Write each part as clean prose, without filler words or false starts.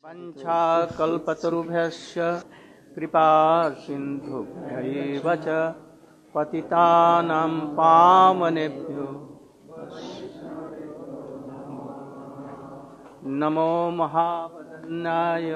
पंचाकल्पतरुभ्यश्च कृपा सिन्धुभ्यैव च पतितानां पावनेभ्यो नमो महावदन्याय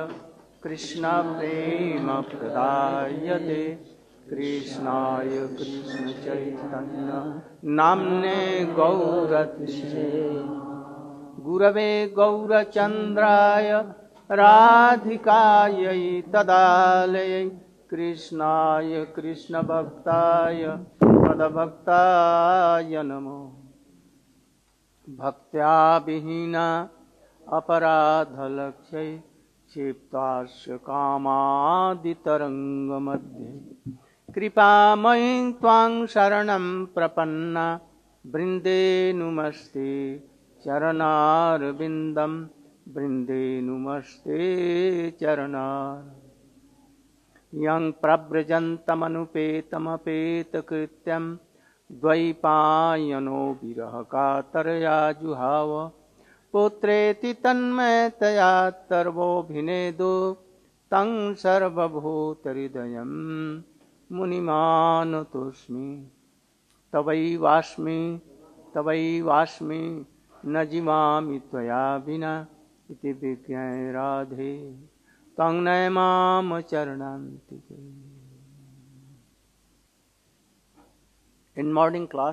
कृष्णप्रेमप्रदायते कृष्णाय कृष्णचैतन्य नाम्ने गौरतिशे गुरवे गौरचन्द्राय राधिकायै तदालयै कृष्णाय कृष्णभक्ताय पदभक्ताय नमो भक्त्या विहीना अपराधलक्ष्यै क्षिप्तास्य कामादितरङ्गमध्ये कृपामयी त्वां शरणं प्रपन्ना वृन्दे नुमस्ते चरणारविन्दं वृन्दे नुमस्ते चरणार यं प्रव्रजन्तमनुपेतमपेतकृत्यं द्वैपायनो विरहकातरया जुहाव पुत्रेति तन्मयतया तर्वोऽभिनेदो तं सर्वभूतहृदयं मुनिमानतोऽस्मि तवैवास्मि न जीवामि त्वया विना इति विज्ञाय राधे तं नयमाम चरणान्तिके. In morning class,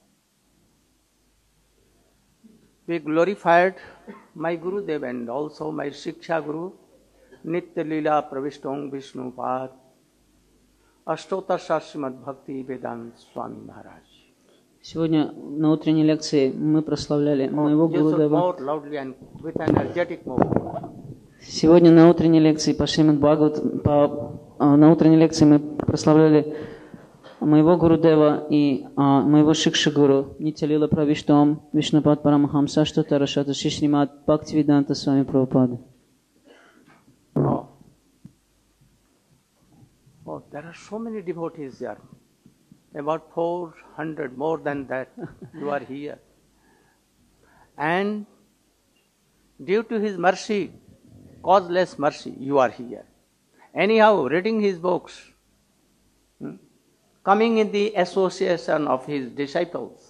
we glorified my Gurudev and also my Shiksha Guru, Nitya Leela Pravistong Vishnupad, Ashtotar Srimad Bhakti Vedanta Swami Maharaj. Сегодня на утренней лекции мы прославляли моего Гурудева. Сегодня на утренней лекции по Шримад Бхагават, на утренней лекции мы прославляли моего Гурудева и моего Шикша Гуру, Нитя Лила Правиштом, Вишнупад Парамахамса, Аштотара Шри Шримад Бхакти Веданта Свами Прабхупада. Oh, there are so many devotees there. About 400, more than that, you are here. And due to his mercy, causeless mercy, you are here. Anyhow, reading his books, coming in the association of his disciples.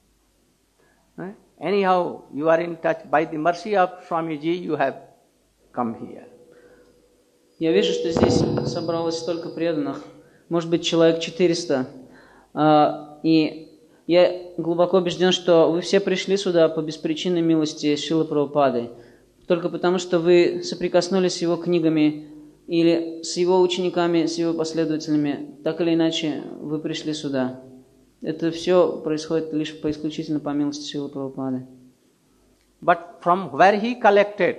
Anyhow, you are in touch. By the mercy of Swamiji, you have come here. Я вижу, что здесь собралось столько преданных, может быть, человек 400. И я глубоко убежден, что вы все пришли сюда по беспричинной милости Шрилы Прабхупады, только потому, что вы соприкоснулись с его книгами или с его учениками, с его последователями, так или иначе вы пришли сюда. Это все происходит лишь исключительно по милости Шрилы Прабхупады. But from where he collected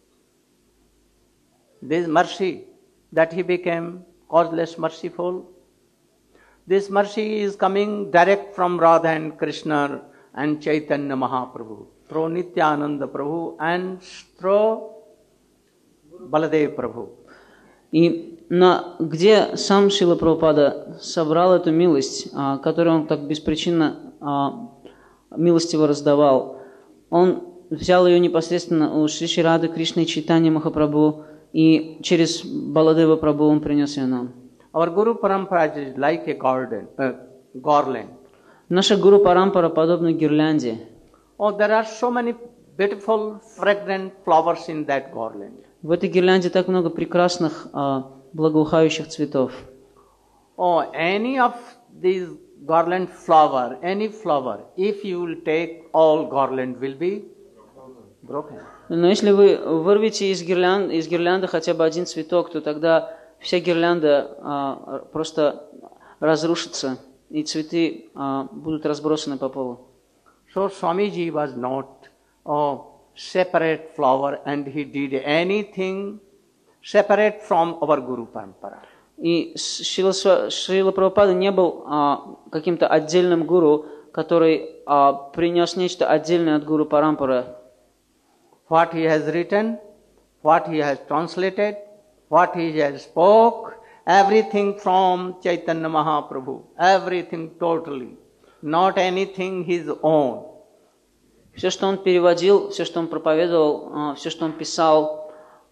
this mercy, that he became causeless merciful, this mercy is coming direct from Radha and Krishna and Chaitanya Mahaprabhu, through Nityananda Prabhu and through Baladev Prabhu. И где сам Шрила Прабхупада собрал эту милость, которую он так беспричинно милостиво раздавал, он взял ее непосредственно у Шри Рады Кришны и Чайтанья Махапрабху, и через Баладева Прабху он принес ее нам. Our Guru Parampara is like a garland. Наша Гуру Парампара подобна гирлянде. Oh, there are so many beautiful, fragrant flowers in that garland. В этой гирлянде так много прекрасных, благоухающих цветов. Oh, any of these garland flower, any flower, if you will take, all garland will be broken. Но если вы вырвете из гирлянды хотя бы один цветок, то тогда вся гирлянда просто разрушится, и цветы будут разбросаны по полу. So Swamiji was not a separate flower, and he did anything separate from our Guru Parampara. И Шрила Прабхупада не был каким-то отдельным гуру, который принес нечто отдельное от Гуру Парампары. What he has written, what he has translated, what he has spoke, everything from Chaitanya Mahaprabhu, everything totally, not anything his own. Все, что он переводил, все, что он проповедовал, все, что он писал,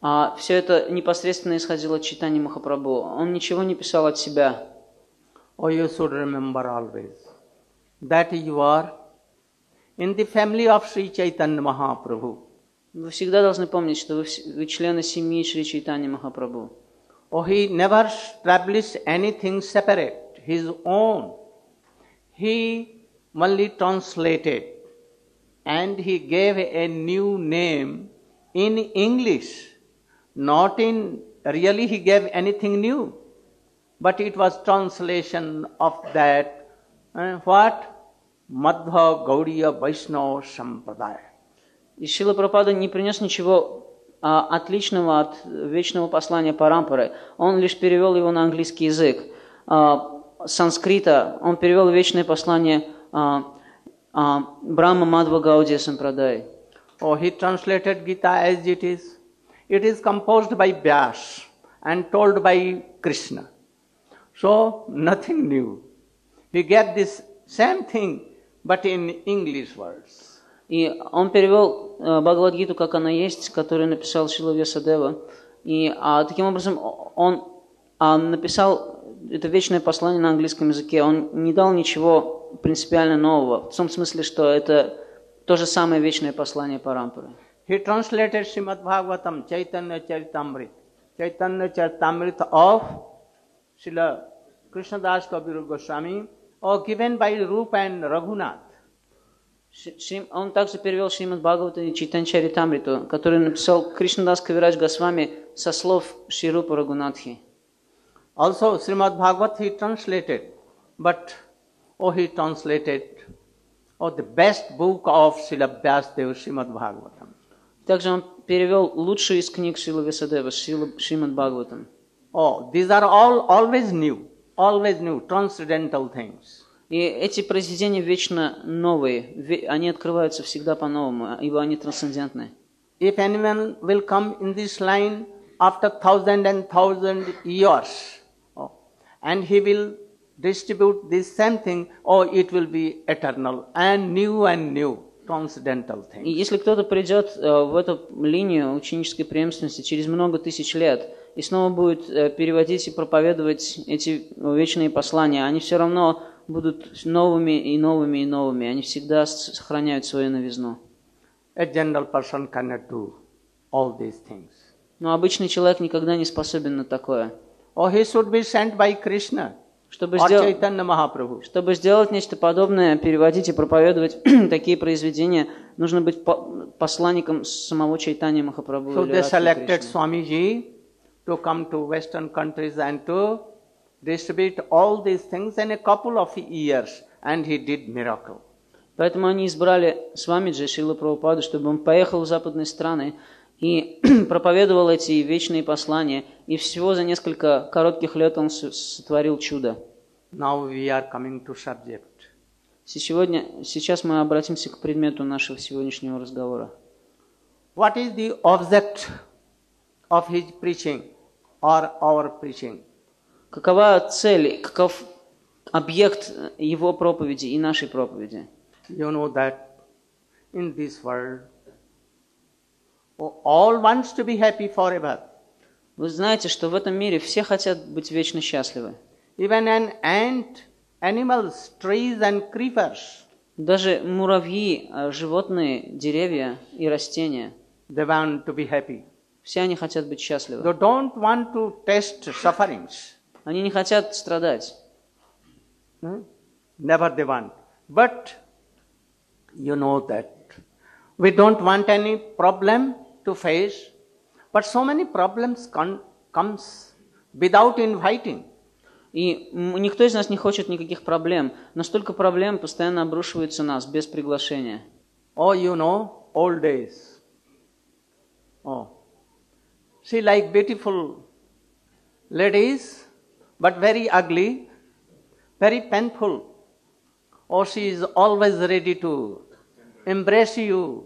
Все это непосредственно исходило от Чайтаньи Махапрабху. Он ничего не писал от себя. Oh, you should remember always that you are in the family of Sri Chaitanya Mahaprabhu. Вы всегда должны помнить, что вы члены семьи Шри Чайтаньи Махапрабху. Oh, he never established anything separate, his own. He only translated and he gave a new name in English. Not in, really he gave anything new, but it was translation of that, what? Madhva Gaudiya Vaishnava Sampradaya. И Шрила Прабхупада не принес ничего отличного от вечного послания Парампары. Он лишь перевел его на английский язык. Санскрита он перевел вечное послание Брахма Мадхва Гаудия Сампрадай. Oh, he translated Gita as it is. It is composed by Vyas and told by Krishna. So, nothing new. He gave this same thing, but in English words. И он перевел Бхагавад-гиту, как она есть, которую написал Шрила Вьясадева. И таким образом он написал это вечное послание на английском языке. Он не дал ничего принципиально нового. В том смысле, что это то же самое вечное послание Парампары. He translated Srimad Bhagavatam, Chaitanya Charitamrita. Chaitanya Charitamrita of Srila Krishnadas Kaviraj Goswami, or given by Rupa and Raghunath. Он также перевел Шримад Бхагавата и Чайтанья Чаритамриту, который написал Кришнадас Кавирадж Госвами со слов Шри Рупы Рагунатхи. Also Srimad Bhagavat he translated, but he translated the best book of Srila Vyasadeva, Srimad Bhagavatam. Также он перевел лучшую из книг Шрила Вьясадева, Шримад Бхагаватам. These are all always new, transcendental things. И эти произведения вечно новые, они открываются всегда по-новому, ибо они трансцендентны. If anyone will come in this line after 1,000 and 1,000 years, and he will distribute this same thing, it will be eternal and new, transcendental things. И если кто-то придет в эту линию ученической преемственности через много тысяч лет и снова будет переводить и проповедовать эти вечные послания, они все равно будут новыми и новыми и новыми. Они всегда сохраняют свою новизну. A general person cannot do all these things. Но обычный человек никогда не способен на такое. He should be sent by Krishna Чтобы or Chaitanya Mahaprabhu. Чтобы сделать нечто подобное, переводить и проповедовать такие произведения, нужно быть посланником самого Чайтаньи Махапрабху. So they selected Swamiji to come to Western countries and to distribute all these things in a couple of years, and he did miracle. Поэтому они избрали Свамиджи, Шрила Прабхупаду, чтобы он поехал в западные страны и проповедовал эти вечные послания, и всего за несколько коротких лет он сотворил чудо. Now we are coming to subject. Сейчас мы обратимся к предмету нашего сегодняшнего разговора. What is the object of his preaching or our preaching? Какова цель, каков объект его проповеди и нашей проповеди? You know that in this world, all wants to be happy forever. Вы знаете, что в этом мире все хотят быть вечно счастливы. Even an ant, animals, trees and creepers. Даже муравьи, животные, деревья и растения. They want to be happy. Все они хотят быть счастливы. They don't want to taste sufferings. Они не хотят страдать. Never they want. But you know that we don't want any problem to face, but so many problems comes without inviting. И никто из нас не хочет никаких проблем, но столько проблем постоянно обрушиваются на нас без приглашения. You know, old days. See, like beautiful ladies, but very ugly, very painful. She is always ready to embrace you.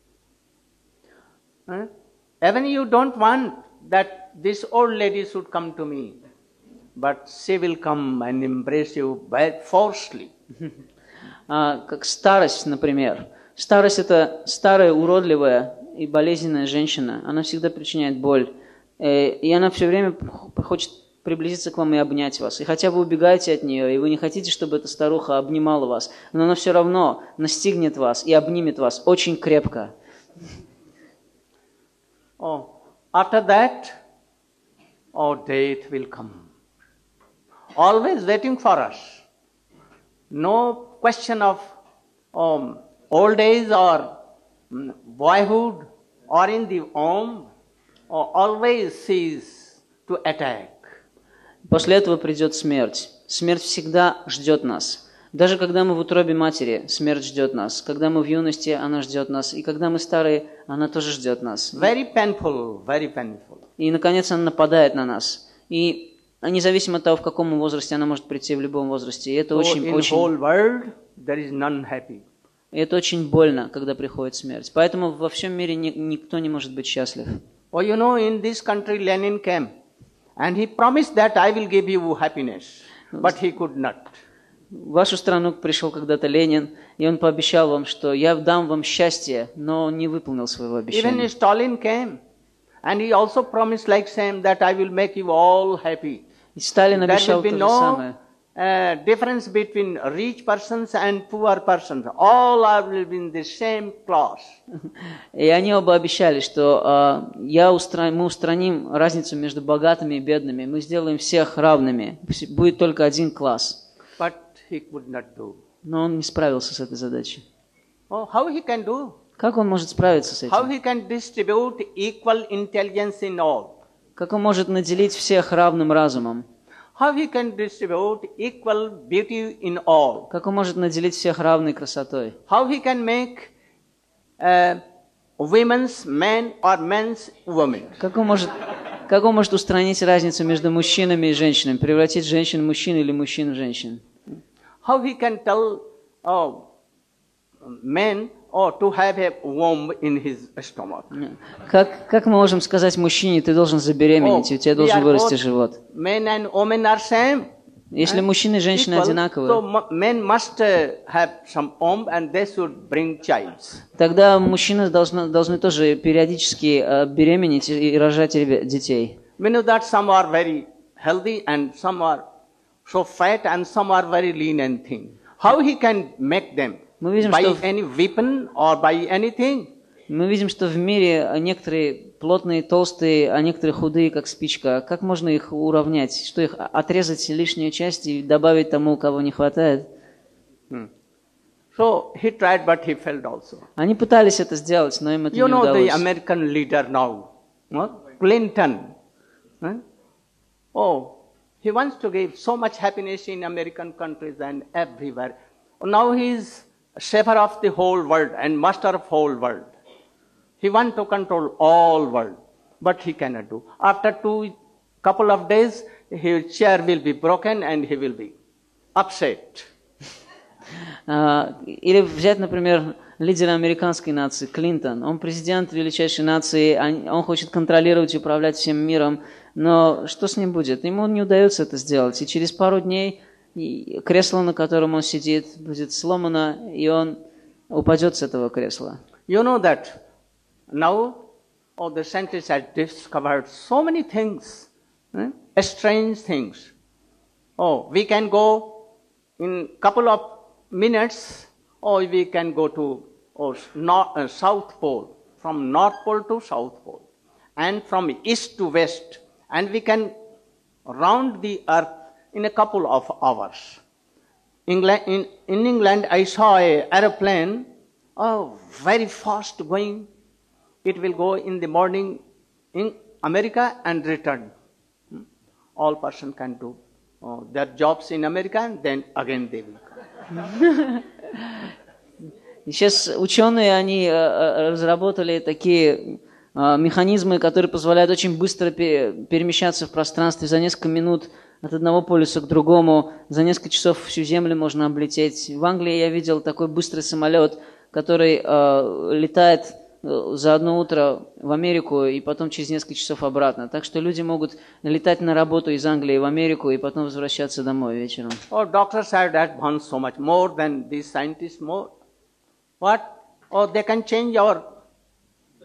Even you don't want that this old lady should come to me, but she will come and embrace you forcefully. Как старость, например. Старость – это старая, уродливая и болезненная женщина, она всегда причиняет боль. И она все время хочет приблизиться к вам и обнять вас. И хотя вы убегаете от нее, и вы не хотите, чтобы эта старуха обнимала вас, но она все равно настигнет вас и обнимет вас очень крепко. Oh, after that, death will come. Always waiting for us. No question of old age or boyhood or in the womb, always sees to attack. После этого придет смерть. Смерть всегда ждет нас. Даже когда мы в утробе матери, смерть ждет нас. Когда мы в юности, она ждет нас. И когда мы старые, она тоже ждет нас. Very painful, very painful. И, наконец, она нападает на нас. И независимо от того, в каком возрасте, она может прийти в любом возрасте. И это очень больно, когда приходит смерть. Поэтому во всем мире никто не может быть счастлив. Oh, you know, in this country Lenin came, and he promised that I will give you happiness, but he could not. В вашу страну пришел когда-то Ленин, и он пообещал вам, что я дам вам счастье, но он не выполнил своего обещания. Even Stalin came, and he also promised like same that I will make you all happy. И Сталин обещал то же самое. Difference between rich persons and poor persons. All are will be in the same class. И они оба обещали, что мы устраним разницу между богатыми и бедными, мы сделаем всех равными, будет только один класс. But he could not do. Но он не справился с этой задачей. Oh, how he can do? Как он может справиться с How этим? he can distribute equal intelligence in all? Как он может наделить всех равным разумом? How he can distribute equal beauty in all? Как он может наделить всех равной красотой? How he can make women's men or men's women? Как он может устранить разницу между мужчинами и женщинами, превратить женщин в мужчин или мужчин в женщин? How he can tell men to have a womb in his stomach? Как мы можем сказать мужчине, ты должен забеременеть, и у тебя должен вырасти живот? Men and women are same. Если мужчины и женщины одинаковые, So men must have some womb and they should bring child. тогда мужчины должны тоже периодически беременеть и рожать детей. We know that some are very healthy and some are so fat and some are very lean and thin. How he can make them? Мы видим, By что any weapon or by anything? Мы видим, что в мире некоторые плотные, толстые, а некоторые худые, как спичка. Как можно их уравнять? Что их отрезать лишнюю часть и добавить тому, кого не хватает? So he tried, but he failed also. Они пытались это сделать, но им это не You know the удалось. American leader now, Clinton. Oh, he wants to give so much happiness in American countries and everywhere. Now he is savior of the whole world and master of whole world. He wants to control all world, but he cannot do. After couple of days, his chair will be broken and he will be upset. Или взять, например, лидера американской нации, Клинтон. Он президент величайшей нации, он хочет контролировать и управлять всем миром, но что с ним будет? Ему не удается это сделать, и через пару дней кресло, на котором он сидит, будет сломано, и он упадет с этого кресла. You know that now the scientists have discovered so many things, strange things. Oh, we can go in couple of minutes, or we can go to South Pole, from North Pole to South Pole, and from east to west, and we can round the earth in a couple of hours. In England, I saw an aeroplane, very fast going. It will go in the morning in America and return. All person can do their jobs in America and then again they will come. Сейчас ученые, они разработали такие механизмы, которые позволяют очень быстро перемещаться в пространстве за несколько минут от одного полюса к другому. За несколько часов всю Землю можно облететь. В Англии я видел такой быстрый самолет, который летает за одно утро в Америку и потом через несколько часов обратно. Так что люди могут летать на работу из Англии в Америку и потом возвращаться домой вечером. Oh, doctors have advanced so much more than these scientists more. What? Oh, they can change our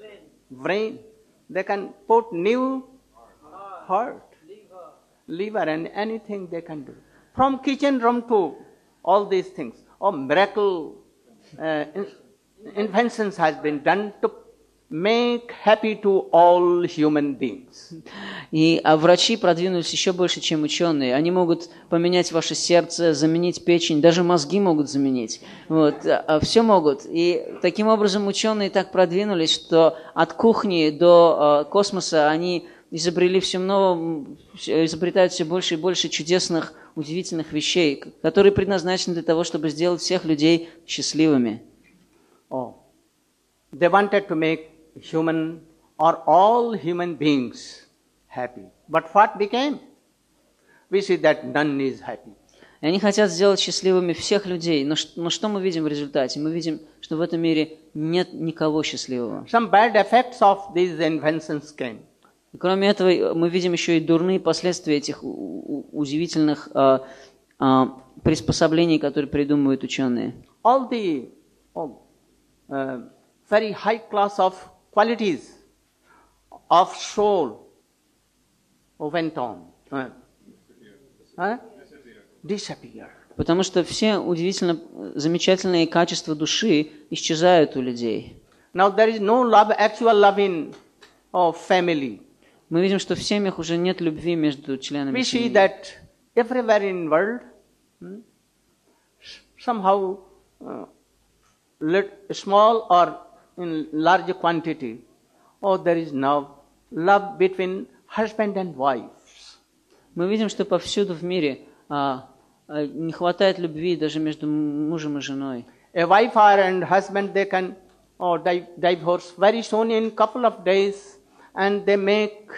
brain. They can put new heart, liver, and anything they can do. From kitchen room to all these things. Oh, miracle inventions has been done to make happy to all human beings. А врачи продвинулись еще больше, чем ученые. Они могут поменять ваше сердце, заменить печень, даже мозги могут заменить. Вот, все могут. И таким образом ученые так продвинулись, что от кухни до космоса они изобрели изобретают все больше и больше чудесных, удивительных вещей, которые предназначены для того, чтобы сделать всех людей счастливыми. Oh, they wanted to make human or all human beings happy. But what became? We see that none is happy. И они хотят сделать счастливыми всех людей. Но что мы видим в результате? Мы видим, что в этом мире нет никого счастливого. Some bad effects of these inventions came. И кроме этого, мы видим еще и дурные последствия этих удивительных приспособлений, которые придумывают ученые. All the very high class of qualities of soul went on. Disappeared. Потому что все удивительно замечательные качества души исчезают у людей. Now there is no love, actual love in family. Мы видим, что в семьях уже нет любви между членами We see семьи. that everywhere in world, somehow small or in large quantity, there is now love between husband and wife. Мы видим, что повсюду в мире не хватает любви даже между мужем и женой. A wife and husband, they can divorce very soon in couple of days, and they make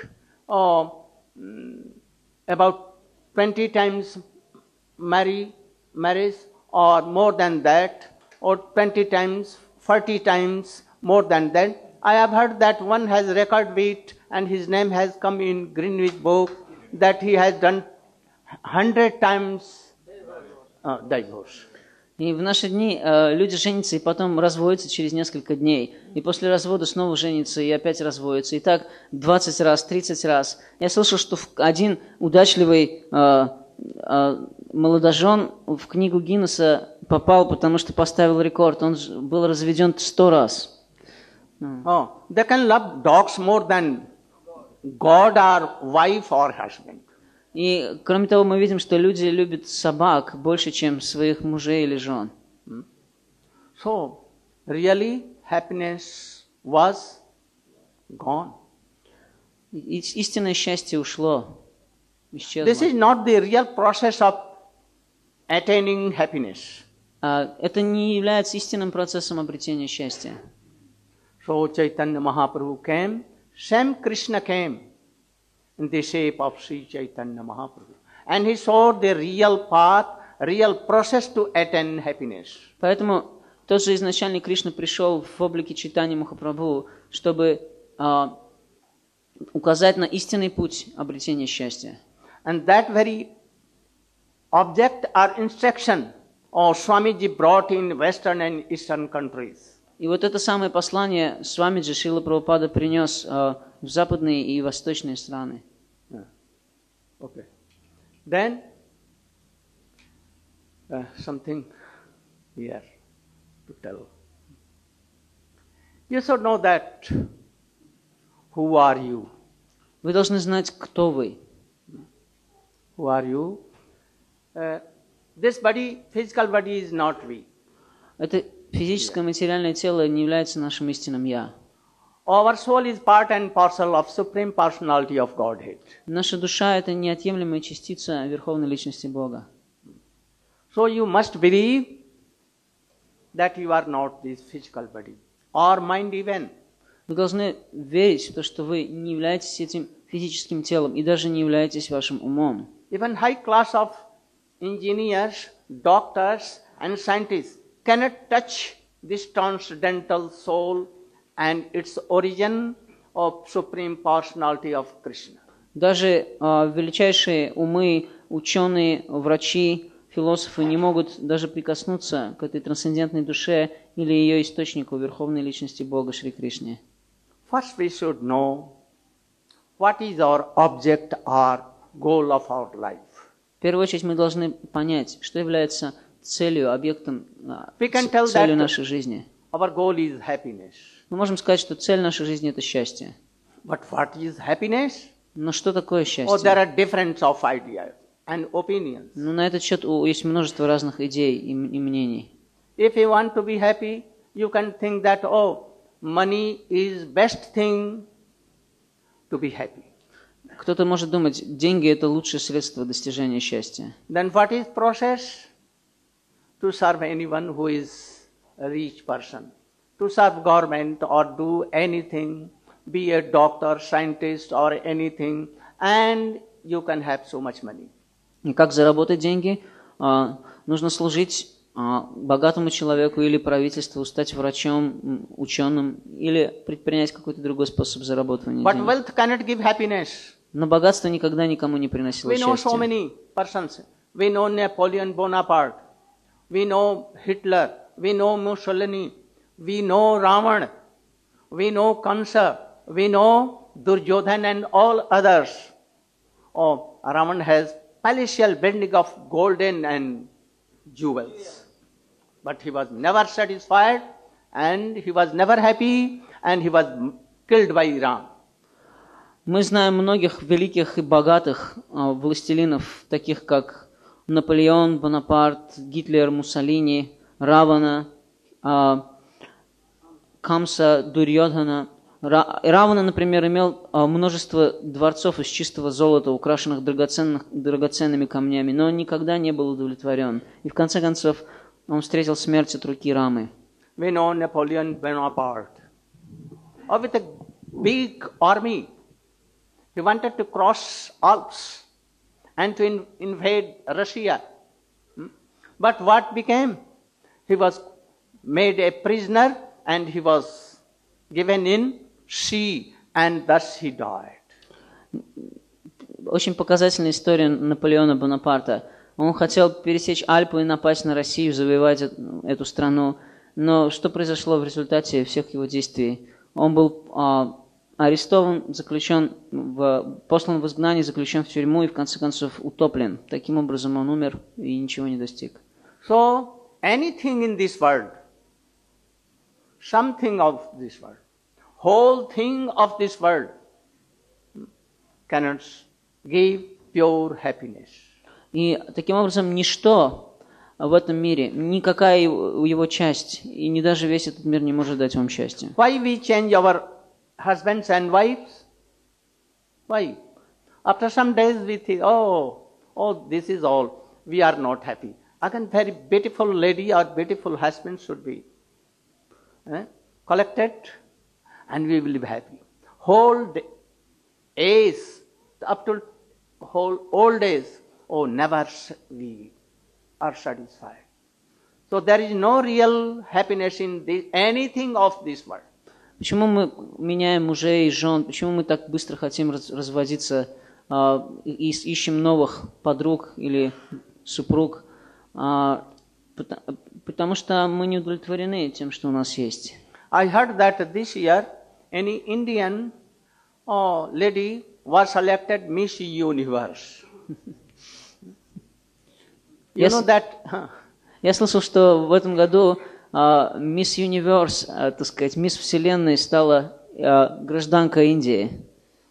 about 20 times marriage or more than that, or 20 times, 40 times more than that. I have heard that one has record with, and his name has come in Greenwich book, that he has done 100 times divorce. И в наши дни люди женятся и потом разводятся через несколько дней. И после развода снова женятся и опять разводятся. И так 20 раз, 30 раз. Я слышал, что один удачливый молодожен в книгу Гиннесса попал, потому что поставил рекорд. Он был разведен 100 раз. They can love dogs more than God or wife or husband. И, кроме того, мы видим, что люди любят собак больше, чем своих мужей или жен. So, really, happiness was gone. Истинное счастье ушло, исчезло. This is not the real process of attaining happiness. Это не является истинным процессом обретения счастья. So, Chaitanya Mahaprabhu came, same Krishna came in the shape of Sri Chaitanya Mahaprabhu. And he showed the real path, real process to attain happiness. Поэтому тот же изначальный Кришна пришел в облике Чайтаньи Махапрабху, чтобы указать на истинный путь обретения счастья. And that very object or instruction Swamiji brought in Western and Eastern countries. И вот это самое послание Свамиджи Шрила Прабхупада принес в западные и восточные страны. Okay. Then something here to tell. You should know that who are you? Вы должны знать, кто вы. Who are you? This body, physical body is not we. Это физическое материальное тело не является нашим истинным «я». Our soul is part and parcel of Supreme Personality of Godhead. Наша душа – это неотъемлемая частица Верховной Личности Бога. So you must believe that you are not this physical body, or mind even. Вы должны верить в то, что вы не являетесь этим физическим телом и даже не являетесь вашим умом. Even high class of engineers, doctors and scientists cannot touch this transcendental soul and its origin of Supreme Personality of Krishna. Даже величайшие умы, ученые, врачи, философы не могут даже прикоснуться к этой трансцендентной душе или ее источнику Верховной Личности Бога Шри Кришне. First we should know what is our object or goal of our life. В первую очередь мы должны понять, что является целью, объектом, We can tell целью that нашей жизни. our goal is happiness. Мы можем сказать, что цель нашей жизни – это счастье. But what is happiness? Но что такое Oh, счастье? there are difference of ideas and opinions. Ну, на этот счет есть множество разных идей и мнений. If you want to be happy, you can think that, oh, money is best thing to be happy. Кто-то может думать, деньги – это лучшее средство достижения счастья. Then what is process? To serve anyone who is a rich person. To serve government or do anything, be a doctor, scientist or anything, and you can have so much money. И как заработать деньги? Нужно служить богатому человеку или правительству, стать врачом, ученым, или предпринять какой-то другой способ заработания But денег. wealth cannot give happiness. Но богатство никогда никому не приносило We know so счастья. many persons. We know Napoleon Bonaparte. We know Hitler. We know Mussolini. We know Ravan. We know Kansa. We know Duryodhan and all others. Oh, Ravan has palatial building of golden and jewels. But he was never satisfied and he was never happy and he was killed by Iran. Мы знаем многих великих и богатых властелинов, таких как Наполеон, Бонапарт, Гитлер, Муссолини, Равана, Камса, Дурьодхана. Равана, например, имел множество дворцов из чистого золота, украшенных драгоценными камнями, но он никогда не был удовлетворен. И в конце концов он встретил смерть от руки Рамы. We know Napoleon Bonaparte. Or with a big army. He wanted to cross Alps and to invade Russia. But what became? He was made a prisoner and he was given in sea and thus he died. Очень показательная история Наполеона Бонапарта. Он хотел пересечь Альпы и напасть на Россию, завоевать эту страну. Но что произошло в результате всех его действий? Он был арестован, послан в изгнание, заключен в тюрьму и в конце концов утоплен. Таким образом он умер и ничего не достиг. So anything in this world, something of this world, whole thing of this world cannot give pure happiness. И таким образом ничто в этом мире, никакая его часть, и не даже весь этот мир не может дать вам счастья. Why we change our husbands and wives? Why? After some days we think, oh, this is all. We are not happy. Again, very beautiful lady or beautiful husband should be collected and we will be happy. Whole age, up to whole old days, oh, never we are satisfied. So there is no real happiness in anything of this world. Почему мы меняем мужей и жен? Почему мы так быстро хотим разводиться и ищем новых подруг или супруг? Потому что мы не удовлетворены тем, что у нас есть. I heard that this year any Indian lady was selected Miss Universe. You know that? Я слышал, что в этом году Мисс Юниверс, так сказать, Мисс Вселенной стала гражданка Индии.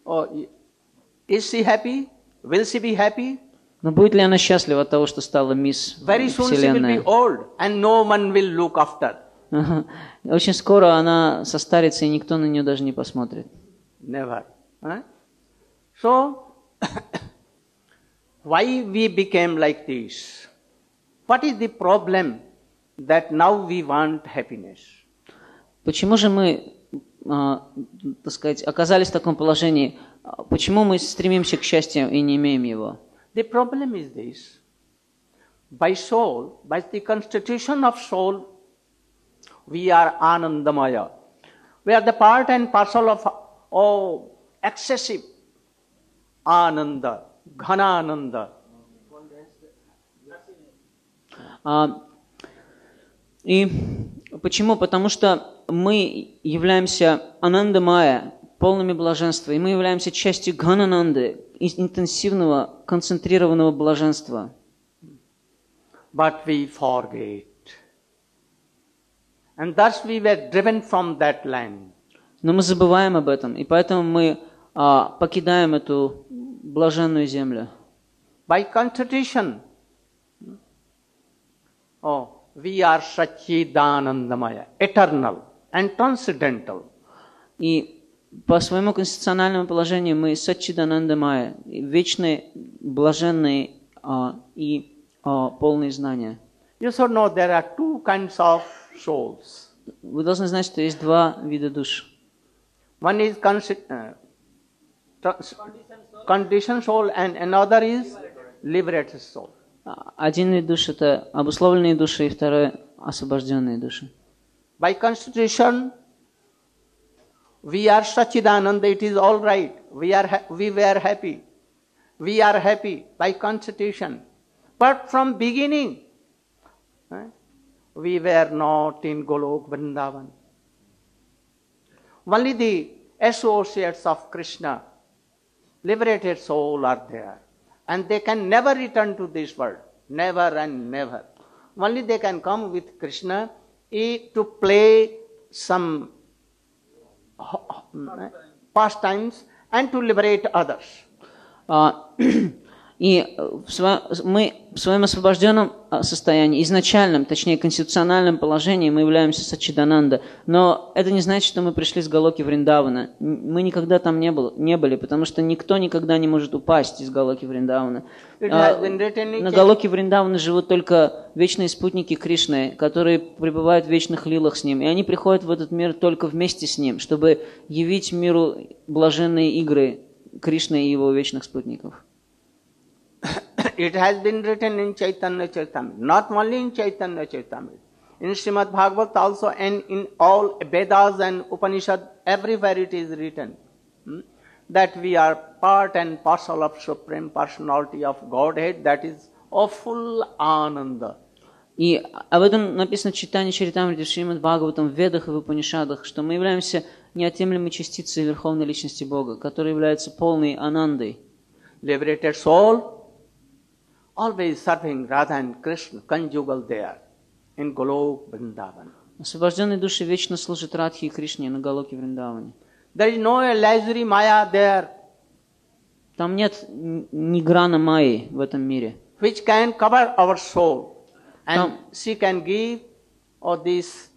Is she happy? Will she be happy? Но будет ли она счастлива от того, что стала Мисс Very soon she will be Вселенная? old and no one will look after. Очень скоро она состарится, и никто на нее даже не посмотрит. Never. So, why we became like this? What is the problem that now we want happiness? Почему же мы, так сказать, оказались в таком положении? Почему мы стремимся к счастью и не имеем его? The problem is this. By soul, by the constitution of soul, we are Anandamaya. We are the part and parcel of excessive Ananda, Ghana Ananda. И Почему? Потому что мы являемся ананда-майя, полными блаженства, и мы являемся частью ганананды, интенсивного, концентрированного блаженства. But we forget. And thus we were driven from that land. Но мы забываем об этом, и поэтому мы покидаем эту блаженную землю. By concentration, we are Satchidanandamaya, eternal and transcendental. И по своему конституциональному положению мы Саччидананда-майя, вечные, блаженные и полные знания. You should know there are two kinds of souls. Вы должны знать, что есть два вида душ. One is conditioned soul and another is liberated soul. Один вид душ – это обусловленные души, и второй – освобожденные души. By constitution, we are Satchidananda, it is all right. We were happy. We are happy by constitution. But from beginning, we were not in Golok Vrindavan. Only the associates of Krishna, liberated soul, are there. And they can never return to this world. Never and never. Only they can come with Krishna to play some pastimes and to liberate others. И мы в своем освобожденном состоянии, изначальном, точнее конституциональном положении мы являемся Саччидананда. Но это не значит, что мы пришли с Галоки Вриндавана. Мы никогда там не были, потому что никто никогда не может упасть из Галоки Вриндавана. На Галоке Вриндавана живут только вечные спутники Кришны, которые пребывают в вечных лилах с Ним. И они приходят в этот мир только вместе с Ним, чтобы явить миру блаженные игры Кришны и Его вечных спутников. It has been written in Chaitanya Charitamrita, not only in Chaitanya Charitamrita, in Srimad Bhagavad also, and in all Vedas and Upanishad, everywhere it is written that we are part and parcel of Supreme Personality of Godhead, that is of full Ananda. И об этом написано в Чайтанья Чаритамрите, в Шримад Бхагаватам, в Ведах и в Упанишадах, что мы являемся неотъемлемой частицей Верховной Личности Бога, которая является полной анандой. Liberated soul, always serving Radha and Krishna, conjugal there, in Golok Vrindavan. Освобожденные души вечно служат Радхе и Кришне на Галоке Вриндаване. There is no illusory Maya there. Там нет ни грана майи в этом мире. Which can cover our soul, and she can give this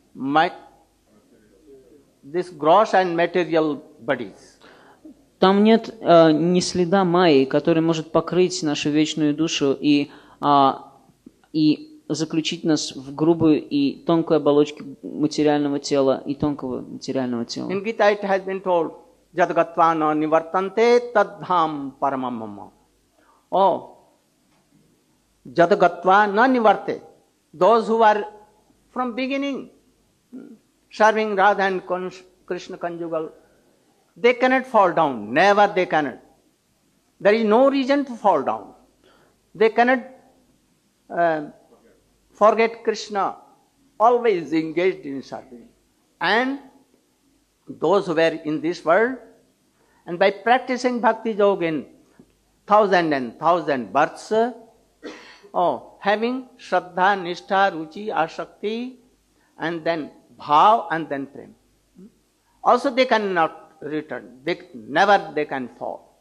gross and material bodies. Там нет ни следа майи, который может покрыть нашу вечную душу и заключить нас в грубую и тонкую оболочку материального тела и тонкого материального тела. In Gita it has been told, Jadgatva na nivartante tadham paramamama. Jadgatva na nivarte. Those who are from beginning serving Radha and Krishna conjugal, they cannot fall down. Never they cannot. There is no reason to fall down. They cannot forget Krishna. Always engaged in serving. And those who were in this world, and by practicing Bhakti Yoga in 1,000 and 1,000 births, having Shraddha, Nishtha, Ruchi, Ashakti, and then Bhav, and then Prem. Also they cannot return. They can fall.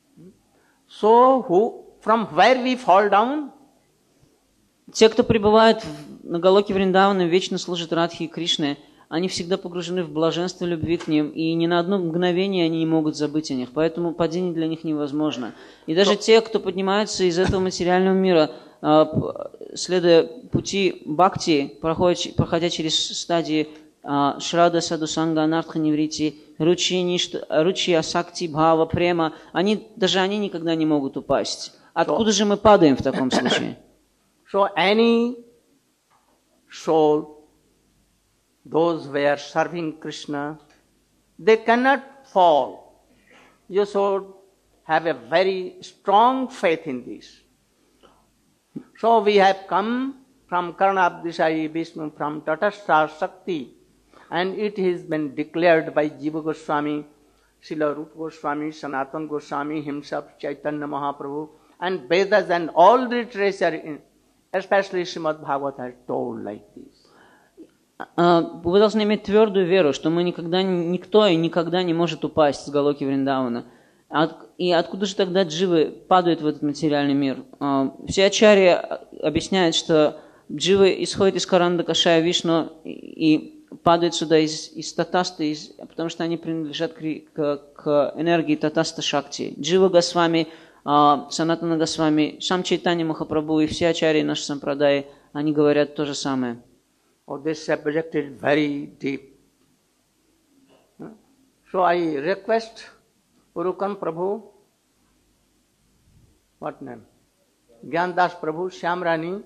So from where we fall down? Те, кто пребывает на Галоке Вриндавана, вечно служат Радхе и Кришне, они всегда погружены в блаженство любви к ним, и ни на одно мгновение они не могут забыть о них, поэтому падение для них невозможно. И даже те, кто поднимается из этого материального мира, следуя пути бхакти, проходя через стадии Шрада, Садусанга, Анартха, Неврити, Ручи, Асакти, Бхава, Према, они никогда не могут упасть. Откуда же мы падаем в таком случае? So any soul, those who are serving Krishna, they cannot fall. You should have a very strong faith in this. So we have come from Karnabdishai Vishnu, from Tatastha Shakti, and it has been declared by Jiva Goswami, Srila Rupa Goswami, Sanatana Goswami himself, Chaitanya Mahaprabhu, and Vedas and all literature, especially Srimad Bhagavad, has told like this. Вы должны иметь твердую веру, что никто и никогда не может упасть с Галоки Вриндавана. И откуда же тогда дживы падают в этот материальный мир? Все ачарьи объясняют, что дживы исходят из Каранда Кашая Вишну и падают сюда из Татасты, потому что они принадлежат к энергии Татаста Шакти. Джива Госвами, Санатана Госвами, сам Чайтанья Махапрабху и все ачарьи наши сампрадаи, они говорят то же самое. Oh, this subject is very deep. So I request Urukan Prabhu, what name? Gyandas Prabhu, Shyam Rani,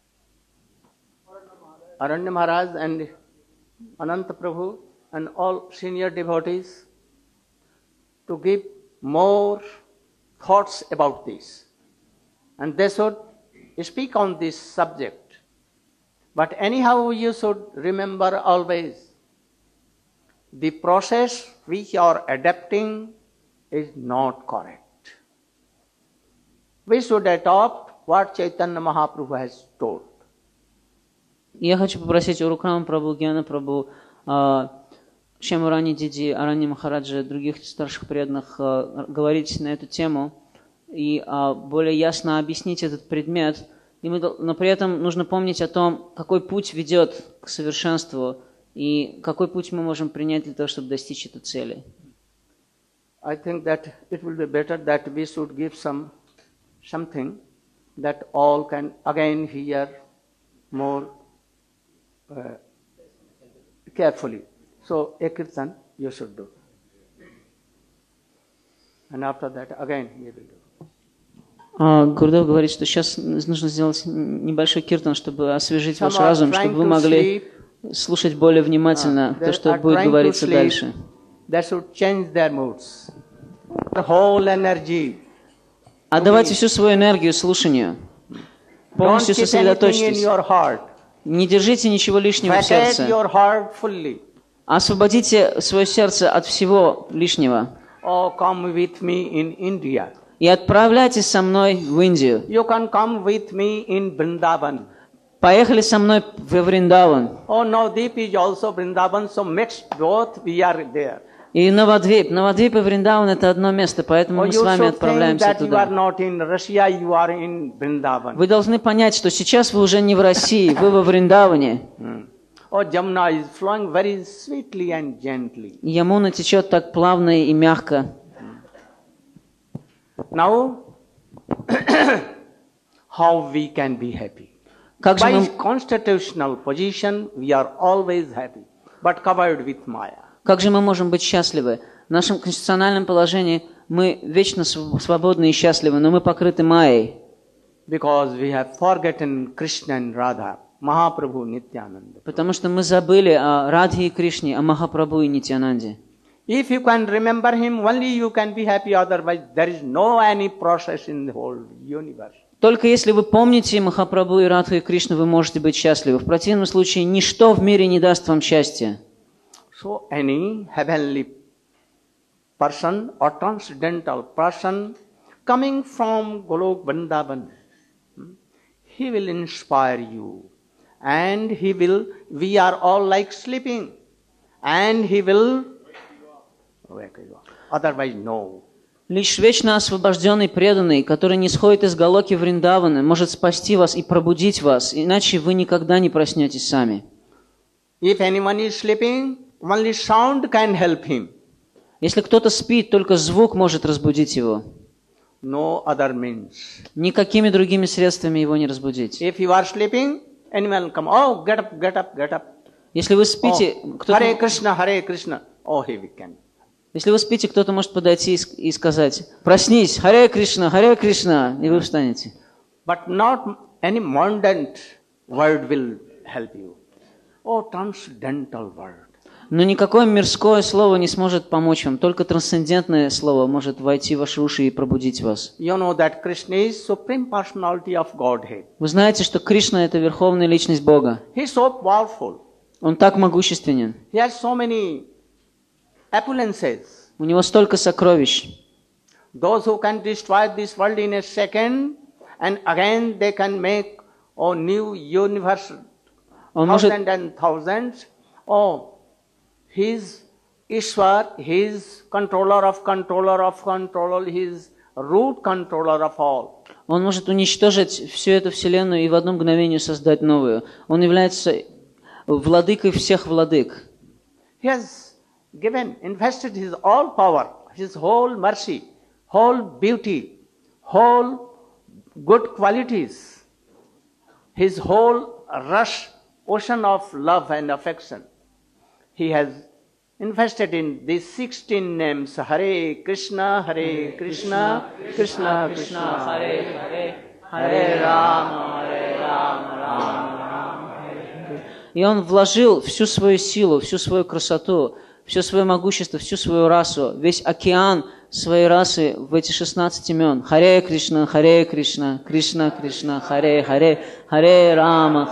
Aranya Maharaj and Ananta Prabhu and all senior devotees to give more thoughts about this. And they should speak on this subject. But anyhow, you should remember always, the process which you are adapting is not correct. We should adopt what Chaitanya Mahaprabhu has told. Я хочу попросить Урукрама Прабху, Гьяна Прабху, Шьямарани Диди, Арани Махараджа, других старших преданных говорить на эту тему и более ясно объяснить этот предмет. Но при этом нужно помнить о том, какой путь ведет к совершенству и какой путь мы можем принять для того, чтобы достичь этой цели. I think that it will be better that we should give something that all can again hear more carefully. So, a kirtan you should do. And after that, again we will do. Гурдев говорит, что сейчас нужно сделать небольшой киртан, чтобы освежить ваш разум, чтобы вы могли слушать более внимательно то, что будет говориться дальше. Отдавайте всю свою энергию слушанию. Полностью сосредоточьтесь. Не держите ничего лишнего в сердце. Освободите свое сердце от всего лишнего. Oh, come with me in India. И отправляйтесь со мной в Индию. You can come with me in Vrindavan. Поехали со мной в Вриндаван. Oh, Navadvip is also Vrindavan, so mixed both we are there. И Навадвип и Вриндаван это одно место, поэтому мы с вами отправляемся туда. Вы должны понять, что сейчас вы уже не в России, вы во Вриндаване. Oh, Jamuna is flowing very sweetly and gently. Ямуна течет так плавно и мягко. Now, how we can be happy? By constitutional position, we are always happy, but covered with Maya. Как же мы можем быть счастливы? В нашем конституциональном положении мы вечно свободны и счастливы, но мы покрыты Майей. Because we have forgotten Krishna and Radha, Mahaprabhu Nityananda. Потому что мы забыли о Радхе и Кришне, о Махапрабху и Нитьянанде. If you can remember him, only you can be happy. Otherwise, there is no any process in the whole universe. Только если вы помните Махапрабху и Радху и Кришну, вы можете быть счастливы. В противном случае ничто в мире не даст вам счастья. So any heavenly person or transcendental person coming from Golok Vrindavan, he will inspire you, and we are all like sleeping, and he will wake you up. Otherwise, no. Лишь вечно освобожденный преданный, который не сходит из Галоки Вриндавана, может спасти вас и пробудить вас, иначе вы никогда не проснетесь сами. If anyone is sleeping, only sound can help him. Если кто-то спит, только звук может разбудить его. No other means. Никакими другими средствами его не разбудить. If you are sleeping, anyone will come. Oh, get up, get up, get up. Если вы спите, Харе Кришна, Харе Кришна. Oh, he can. Если вы спите, кто-то может подойти и сказать: «Проснись, Харе Кришна, и вы встанете. But not any mundane word will help you. Oh, transcendental word. Но никакое мирское слово не сможет помочь вам. Только трансцендентное слово может войти в ваши уши и пробудить вас. You know that Krishna is supreme personality of Godhead. Вы знаете, что Кришна – это верховная личность Бога. He is so powerful. Он так могущественен. He has so many opulences. У него столько сокровищ. Those who can destroy this world in a second, and again they can make a new universe, Он может, thousands and thousands. Oh, he is Ishwar, he is controller of controller, he is root controller of all. он может уничтожить всю эту вселенную и в одно мгновение создать новую. Он является владыкой всех владык. He has invested his all power, his whole mercy, whole beauty, whole good qualities, his whole rush, ocean of love and affection. He has invested in these 16 names, Hare Krishna, Krishna Krishna, Hare Hare, Hare Rama, Rama Rama, Hare. И он вложил всю свою силу, всю свою красоту, все свое могущество, всю свою расу, весь океан своей расы в эти 16 имен. Харе Кришна, Кришна Кришна, Харе Харе, Харе Рама,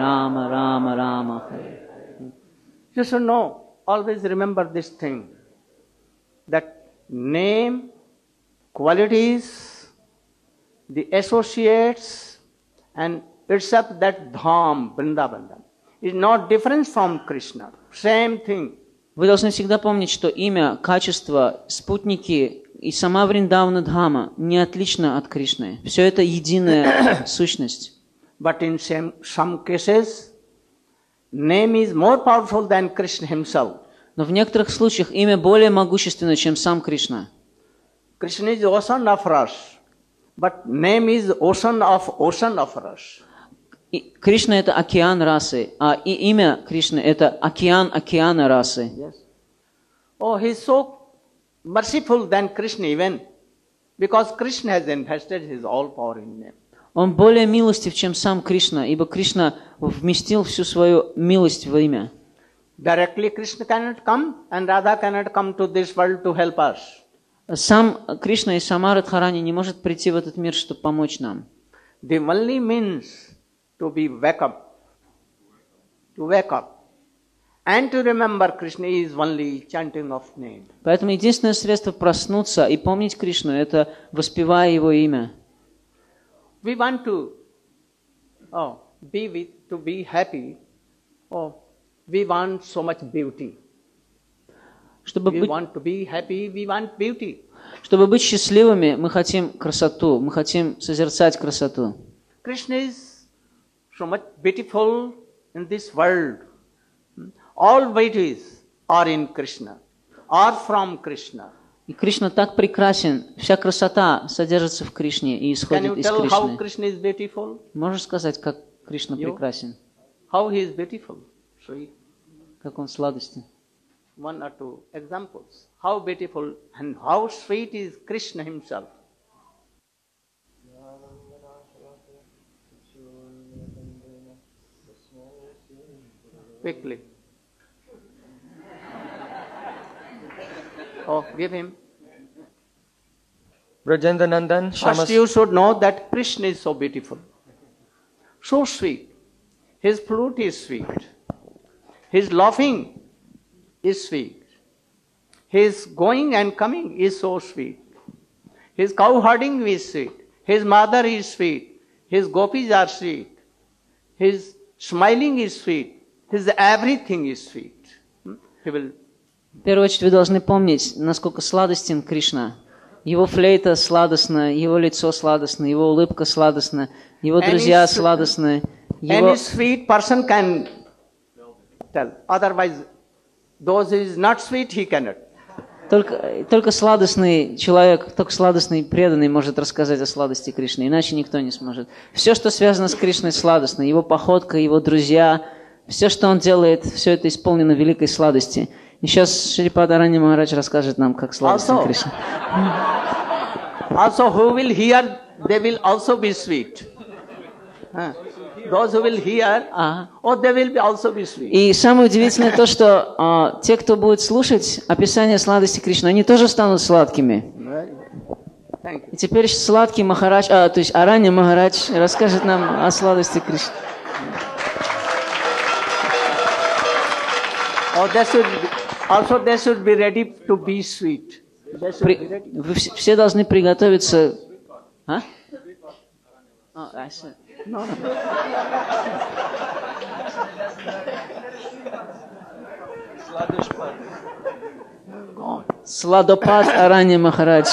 Рама Рама, Харе. You should know, always remember this thing, that name, qualities, the associates, and itself that Dham, Vrindavan, is not different from Krishna. Same thing. Вы должны всегда помнить, что имя, качество, спутники и сама Вриндавана Дхама не отлично от Кришны. Все это единая сущность. But in some cases, name is more powerful than Krishna himself. Но в некоторых случаях имя более могущественно, чем сам Кришна. Krishna is ocean of rush, but name is ocean of rush. И Кришна – это океан расы, а и имя Кришны – это океан океана расы. Yes. Oh, he is so merciful than Krishna even, because Krishna has invested his all power in name. Он более милостив, чем сам Кришна, ибо Кришна вместил всю свою милость в имя. Directly Krishna cannot come, and Radha cannot come to this world to help us. Сам Кришна и сама Радхарани не может прийти в этот мир, чтобы помочь нам. The only means to wake up, and to remember Krishna is only chanting of name. Поэтому единственное средство проснуться и помнить Кришну – это воспевая Его имя. We want to be happy. Oh, we want so much beauty. We want to be happy, we want beauty. Чтобы быть счастливыми, мы хотим красоту, мы хотим созерцать красоту. Krishna is so much beautiful in this world. All beauties are in Krishna, are from Krishna. И Кришна так прекрасен, вся красота содержится в Кришне и исходит из Can you tell how Кришны. Krishna is beautiful? Можешь сказать, как Кришна прекрасен? How he is beautiful? Sweet. Как он сладостен? One or two examples. How beautiful and how sweet is Krishna himself. Quickly. Oh, give him. Brajendanandan First you should know that Krishna is so beautiful, so sweet. His flute is sweet. His laughing is sweet. His going and coming is so sweet. His cow herding is sweet. His mother is sweet. His gopis are sweet. His smiling is sweet. His everything is sweet. He will. В первую очередь вы должны помнить, насколько сладостен Кришна. Его флейта сладостна, его лицо сладостно, его улыбка сладостна, его друзья сладостны. Any sweet person can tell. Otherwise, those who is not sweet, he cannot. Только сладостный человек, только сладостный преданный может рассказать о сладости Кришны, иначе никто не сможет. Все, что связано с Кришной, сладостно. Его походка, его друзья, все, что он делает, все это исполнено великой сладости. И сейчас Шрипад Арани Махарадж расскажет нам, как сладостен Кришна. Also, who will hear, they will also be sweet. those who will hear, they will be also be sweet. И самое удивительное то, что те, кто будет слушать описание сладости Кришны, они тоже станут сладкими. И теперь сладкий Махарадж, то есть Аранья Махарадж расскажет нам о сладости Кришны. They should be ready to be sweet. Вы все должны приготовиться. No. Сладопад Аранья Махарадж.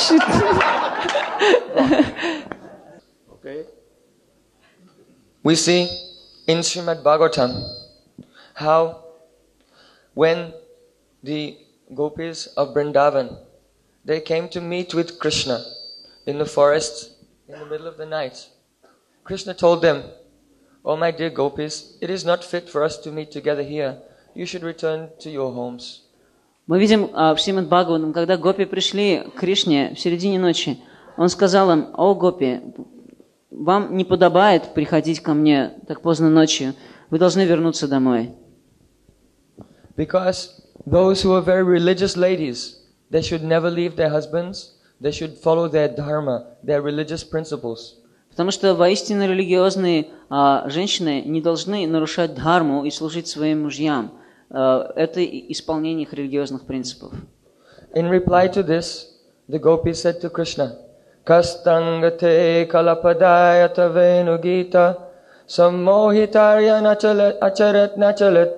Okay. We see in Srimad Bhagavatam how when the gopis of Vrindavan, they came to meet with Krishna in the forest in the middle of the night. Krishna told them, "Oh my dear gopis, it is not fit for us to meet together here. You should return to your homes." Мы видим в Шримад Бхагаватам, когда гопи пришли к Кришне в середине ночи, он сказал им: «О, гопи, вам не подобает приходить ко мне так поздно ночью, вы должны вернуться домой». Because those who are very religious ladies, they should never leave their husbands, they should follow their dharma, their religious principles. Потому что воистину религиозные женщины не должны нарушать дхарму и служить своим мужьям. Это исполнение их религиозных принципов. In reply to this, the gopis said to Krishna, "Kastangate kalapadayata venugita sammohitarya nachalet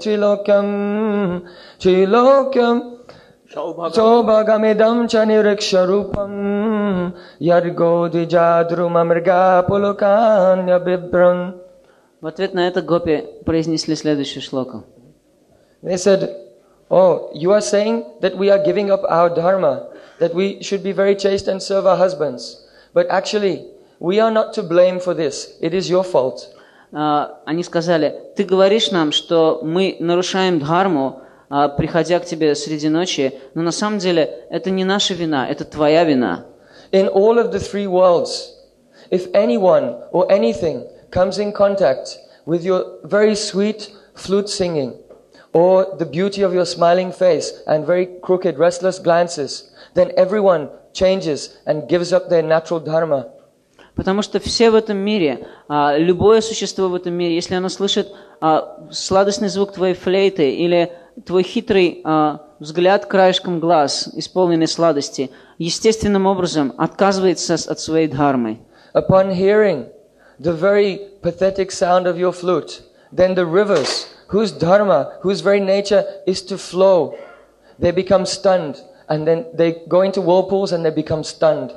trilokyam Sobhagamidam chaniriksharupam Yargodijadrumamrga pulukanya bibran. В ответ на это гопи произнесли следующую шлоку. They said, "Oh, you are saying that we are giving up our dharma, that we should be very chaste and serve our husbands. But actually, we are not to blame for this. It is your fault." Они сказали: «Ты говоришь нам, что мы нарушаем дхарму, приходя к тебе среди ночи, но на самом деле это не наша вина, это твоя вина». In all of the three worlds, if anyone or anything comes in contact with your very sweet flute singing, or the beauty of your smiling face and very crooked, restless glances, then everyone changes and gives up their natural dharma. Потому что все в этом мире, любое существо в этом мире, если оно слышит сладостный звук твоей флейты или твой хитрый взгляд краешком глаз, исполненный сладости, естественным образом отказывается от своей дхармы. Upon hearing the very pathetic sound of your flute, then the rivers, whose dharma, whose very nature is to flow, they become stunned, and then they go into whirlpools and they become stunned.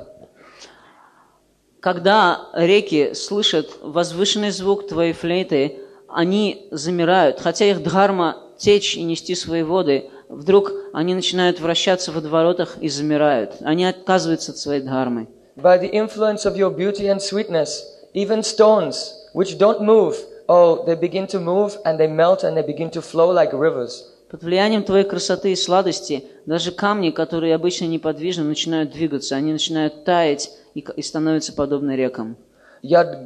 Когда реки слышат возвышенный звук твоей флейты, они замирают, хотя их дхарма течь и нести свои воды, вдруг они начинают вращаться в водоворотах и замирают. Они отказываются от своей дхармы. By the influence of your beauty and sweetness, even stones which don't move, they begin to move and they melt and they begin to flow like rivers. Под влиянием твоей красоты и сладости даже камни, которые обычно неподвижны, начинают двигаться, они начинают таять и становятся подобны рекам. Even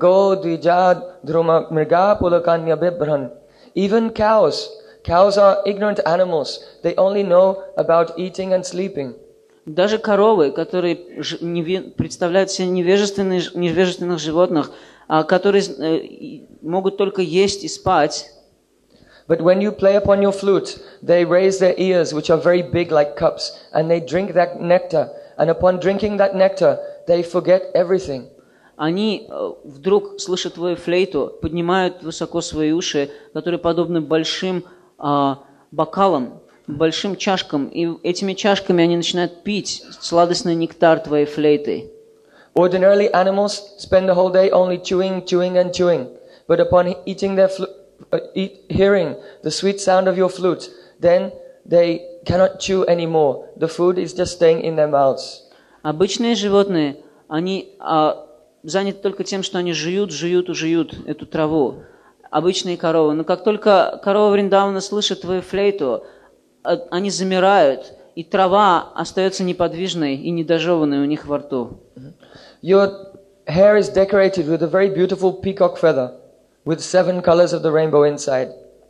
cows are ignorant animals. They only know about eating and sleeping. Даже коровы, которые представляют себе невежественных животных, которые могут только есть и спать. But when you play upon your flute, they raise their ears, which are very big like cups, and they drink that nectar. And upon drinking that nectar, they forget everything. Они вдруг, слыша твою флейту, поднимают высоко свои уши, которые подобны большим бокалам, большим чашкам, и этими чашками они начинают пить сладостный нектар твоей флейты. Ordinarily, animals spend the whole day only chewing and chewing. But upon eating their hearing the sweet sound of your flute, then they cannot chew anymore. The food is just staying in their mouths. Обычные животные, они заняты только тем, что они жуют эту траву. Обычные коровы. Но как только корова Вриндавана слышит твою флейту, они замирают, и трава остается неподвижной и недожеванной у них во рту. Your hair is decorated with a very beautiful peacock feather. with 7 colors of the rainbow inside.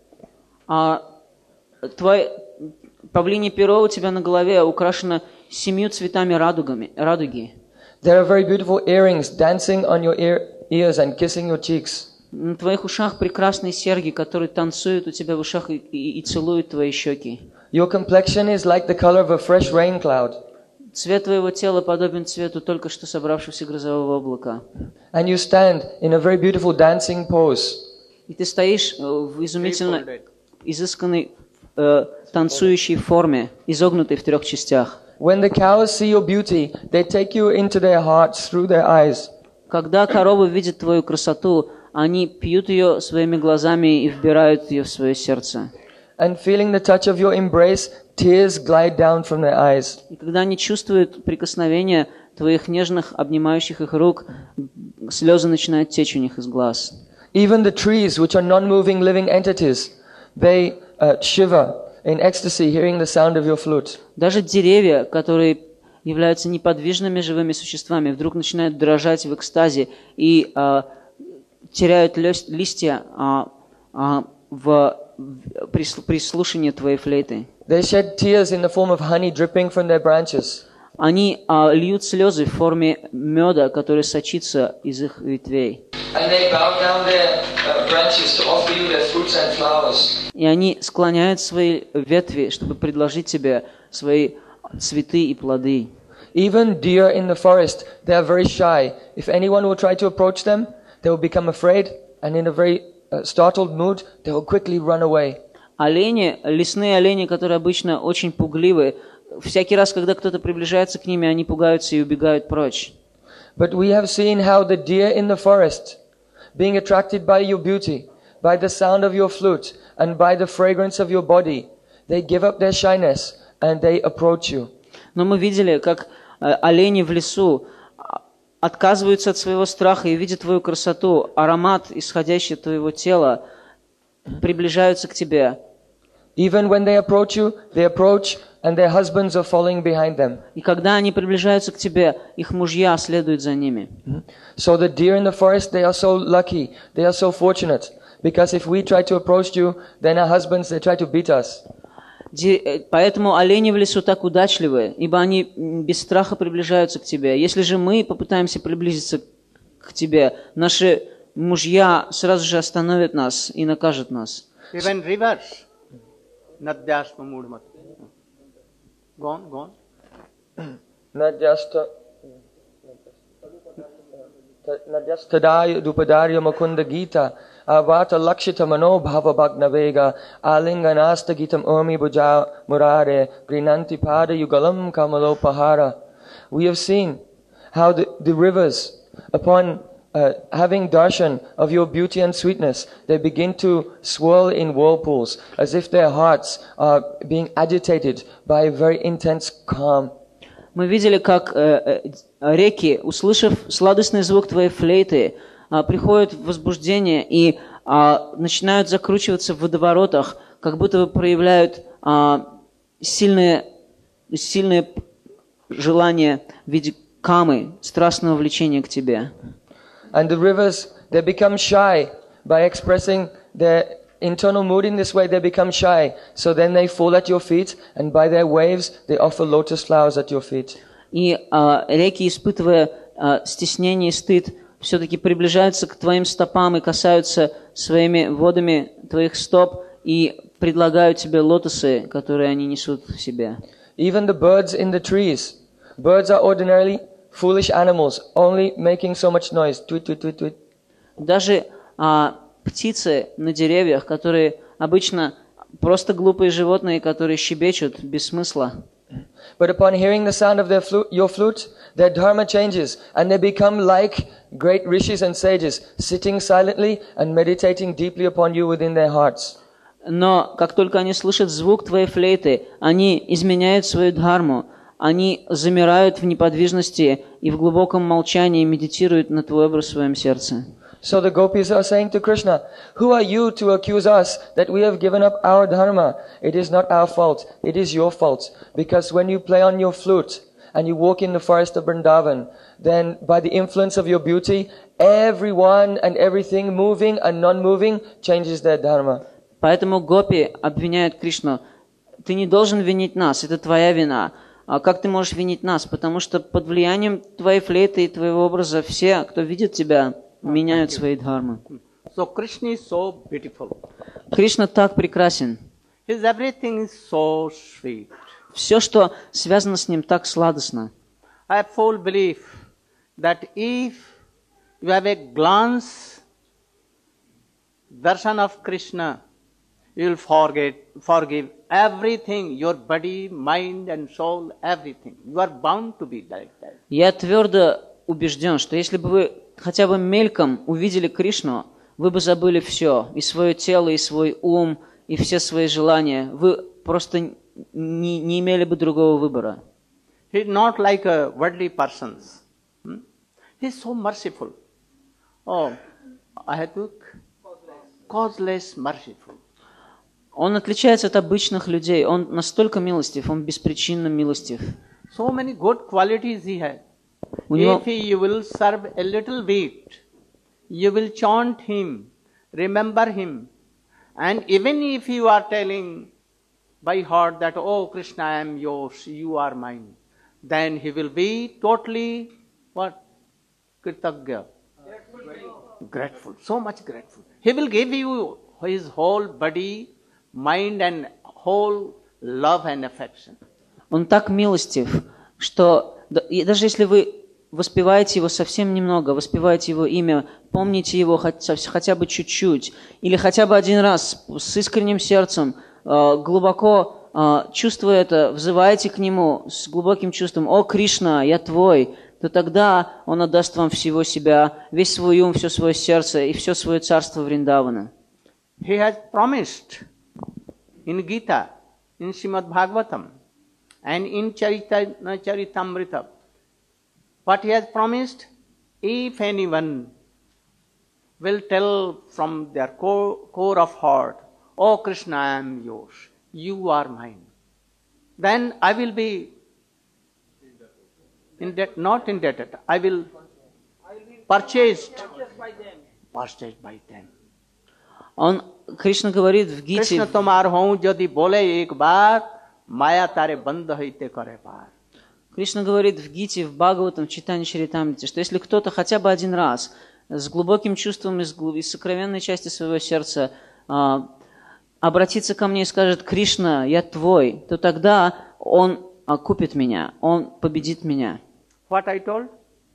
Павлине перо у тебя на голове украшено 7 цветами радуги. There are very beautiful earrings dancing on your ears and kissing your cheeks. На твоих ушах прекрасные серьги, которые танцуют у тебя в ушах и целуют твои щеки. Your complexion is like the color of a fresh rain cloud. Цвет твоего тела подобен цвету только что собравшегося грозового облака. And you stand in a very beautiful dancing pose. И ты стоишь в изумительно изысканной танцующей форме, изогнутой в 3 частях. When the cows see your beauty, they take you into their hearts through their eyes. Когда коровы видят твою красоту, они пьют ее своими глазами и вбирают ее в свое сердце. And feeling the touch of your embrace, tears glide down from their eyes. И когда они чувствуют прикосновение твоих нежных, обнимающих их рук, слезы начинают течь у них из глаз. Even the trees, which are non-moving living entities, they shiver in ecstasy, hearing the sound of your flute. Даже деревья, которые являются неподвижными живыми существами, вдруг начинают дрожать в экстазе и теряют листья при слушании твоей флейты. They shed tears in the form of honey dripping from their branches. Они льют слезы в форме меда, который сочится из их ветвей. And they bow down their branches to offer you their fruits and flowers. И они склоняют свои ветви, чтобы предложить тебе свои цветы и плоды. Even deer in the forest, they are very shy. If anyone will try to approach them, they will become afraid, and in a very startled mood, they will quickly run away. Олени, лесные олени, которые обычно очень пугливы, всякий раз, когда кто-то приближается к ним, они пугаются и убегают прочь. But we have seen how the deer in the forest, being attracted by your beauty, by the sound of your flute, and by the fragrance of your body, they give up their shyness and they approach you. Но мы видели, как олени в лесу отказываются от своего страха и видят твою красоту, аромат, исходящий от твоего тела, приближаются к тебе. Even when they approach you, they approach and their husbands are following behind them. И когда они приближаются к тебе, их мужья следуют за ними. So the deer in the forest, they are so lucky, they are so fortunate, because if we try to approach you, then our husbands, they try to beat us. Поэтому олени в лесу так удачливы, ибо они без страха приближаются к тебе. Если же мы попытаемся приблизиться к тебе, наши мужья сразу же остановят нас и накажут нас. Even reverse. Nadyashma mudmat. Go on. Nadyastadaya dupadarya makunda gita avata lakshita mano bhava bhagnavega alinganasta gitam urmi bhuja murare grinanti pada yugalam kamalopahara. We have seen how the rivers, upon having darshan of your beauty and sweetness, they begin to swirl in whirlpools as if their hearts are being agitated by a very intense calm. Мы видели, как реки, услышав сладостный звук твоей флейты, приходят в возбуждение и начинают закручиваться в водоворотах, как будто бы проявляют сильное желание в виде камы, страстного влечения к тебе. And the rivers, they become shy by expressing their internal mood in this way. They become shy. So then they fall at your feet, and by their waves, they offer lotus flowers at your feet. И реки, испытывая стеснение и стыд, все-таки приближаются к твоим стопам и касаются своими водами твоих стоп и предлагают тебе лотосы, которые они несут в себе. Even the birds in the trees. Birds are ordinarily foolish animals, only making so much noise. Tweet, tweet, tweet, tweet. Даже птицы на деревьях, которые обычно просто глупые животные, которые щебечут без смысла. But upon hearing the sound of your flute, their dharma changes, and they become like great rishis and sages, sitting silently and meditating deeply upon you within their hearts. Но как только они слышат звук твоей флейты, они изменяют свою дхарму, они замирают в неподвижности и в глубоком молчании медитируют на твой образ в своем сердце. So the gopis are saying to Krishna, "Who are you to accuse us that we have given up our dharma? It is not our fault, it is your fault. Because when you play on your flute and you walk in the forest of Vrindavan, then by the influence of your beauty, everyone and everything moving and non-moving changes their dharma. Поэтому гопи обвиняют Кришну. Ты не должен винить нас, это твоя вина. А как ты можешь винить нас? Потому что под влиянием твоей флейты и твоего образа все, кто видит тебя, меняют свои дхармы. So Krishna is so beautiful. Кришна так прекрасен. His everything is so sweet. Все, что связано с ним, так сладостно. I have full belief that if you have a glance, darshan of Krishna, you will forgive everything, your body, mind and soul, everything. You are bound to be like that. Я твердо убежден, что если бы вы хотя бы мельком увидели Кришну, вы бы забыли все, и свое тело, и свой ум, и все свои желания. Вы просто не имели бы другого выбора. He is not like a worldly person. He is so merciful. Oh, I had to causeless merciful. Он отличается от обычных людей. Он настолько милостив, он беспричинно милостив. So many good qualities he has. него- If you will serve a little bit, you will chant him, remember him. And even if you are telling by heart that, oh Krishna, I am yours, you are mine, then he will be totally, what? Kritagya. Grateful, so much grateful. He will give you his whole body, mind and whole love and affection. Он так милостив, что и даже если вы воспеваете его совсем немного, воспеваете его имя, помните его хотя бы чуть-чуть, или хотя бы один раз с искренним сердцем, глубоко чувствуя это, взываете к нему с глубоким чувством: «О, Кришна, я твой», то тогда он отдаст вам всего себя, весь свой ум, все свое сердце и все свое царство Вриндавана. He has promised in Gita, in Srimad Bhagavatam, and in Charitamrita. What he has promised, if anyone will tell from their core of heart, oh Krishna, I am yours, you are mine, then I will be not indebted, I will purchased by them. Он, Кришна говорит в Гите, Krishna तुम्हार हूँ यदि बोले एक बार माया तारे बंद होते करे पार. Кришна говорит в Гите, в Бхагаватам, в Чайтанья Чаритамрите, что если кто-то хотя бы один раз с глубоким чувством из сокровенной части своего сердца обратится ко мне и скажет: «Кришна, я твой», то тогда он купит меня, он победит меня. What I told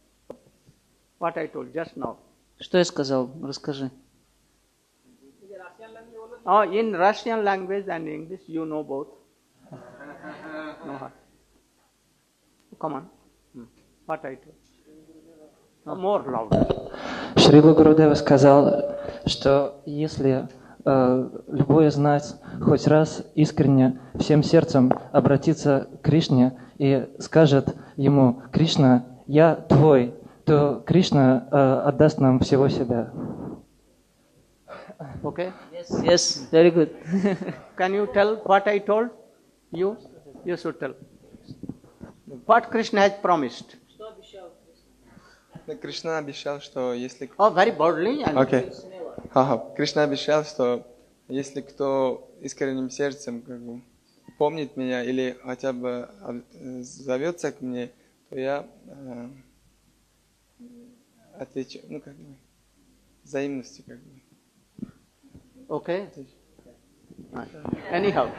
just now. Что я сказал? Расскажи. Oh, in Russian language and English, you know both. No. Come on. What I told. More louder. Шрила Гурудева сказал, что если любой из нас хоть раз искренне всем сердцем обратится к Кришне и скажет ему: «Кришна, я твой», то Кришна отдаст нам всего себя. Okay? Yes, very good. Can you tell what I told you? You should tell. What Krishna has promised. Кришна обещал, что если... Oh, very boldly. Окей. Кришна обещал, что если кто искренним сердцем помнит меня или хотя бы зовется к мне, то я отвечу, взаимностью . Okay. Anyhow.